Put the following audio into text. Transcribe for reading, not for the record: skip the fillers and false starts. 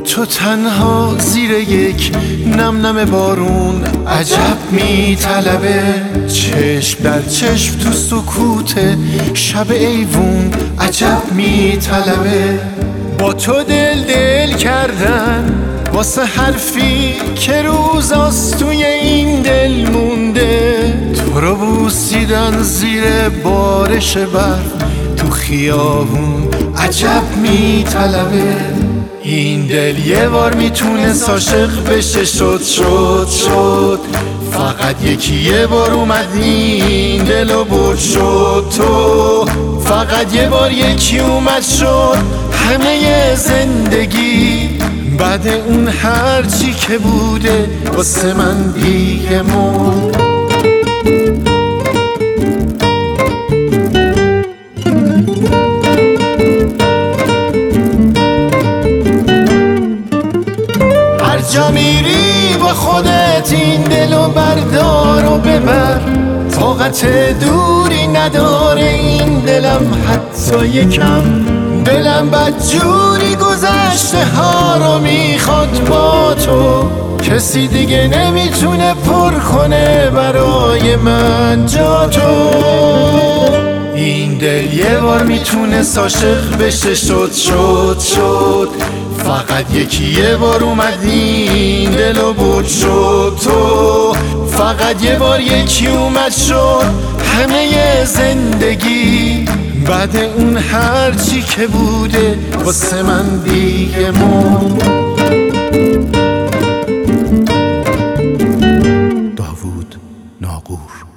تو تنها زیر یک نم نم بارون عجب میطلبه، چشم در چشم تو سکوت شب ایوون عجب میطلبه. با تو دل کردن واسه حرفی که روزاست توی این دل مونده، تو رو بوسیدن زیر بارش برف تو خیابون عجب میطلبه. این دل یه بار میتونست عاشق بشه، شد فقط یه بار اومد این دل و برد شد. تو فقط یه بار یکی اومد شد همه زندگی، بعد اون هرچی که بوده واسه من دیگه مرد. هر جا میری با خودت این دلو بردار و ببر، طاقت دوری نداره این دلم حتی یکم. دلم بدجوری گذشته ها رو میخواد با تو، کسی دیگه نمیتونه پر کنه برای من جا تو. این دل یه بار میتونست عاشق بشه، شد فقط یه بار اومد این دل و برد شد. تو فقط یه بار یکی اومد شد همه زندگی، بعد اون هرچی که بوده واسه من دیگه مرد. داوود ناقور.